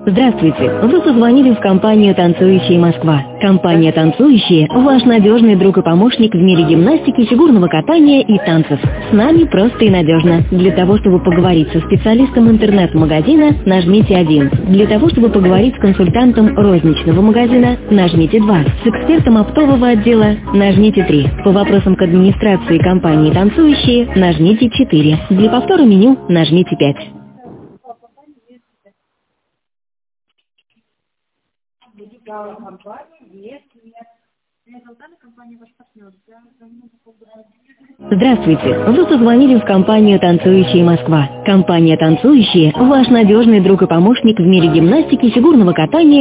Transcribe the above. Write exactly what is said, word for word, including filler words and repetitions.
Здравствуйте! Вы позвонили в компанию «Танцующие Москва». Компания «Танцующие» – ваш надежный друг и помощник в мире гимнастики, фигурного катания и танцев. С нами просто и надежно. Для того, чтобы поговорить со специалистом интернет-магазина, нажмите один. Для того, чтобы поговорить с консультантом розничного магазина, нажмите два. С экспертом оптового отдела нажмите три. По вопросам к администрации компании «Танцующие» нажмите четыре. Для повтора меню нажмите пять. Здравствуйте! Вы позвонили в компанию «Танцующие Москва». Компания «Танцующие» – ваш надежный друг и помощник в мире гимнастики, фигурного катания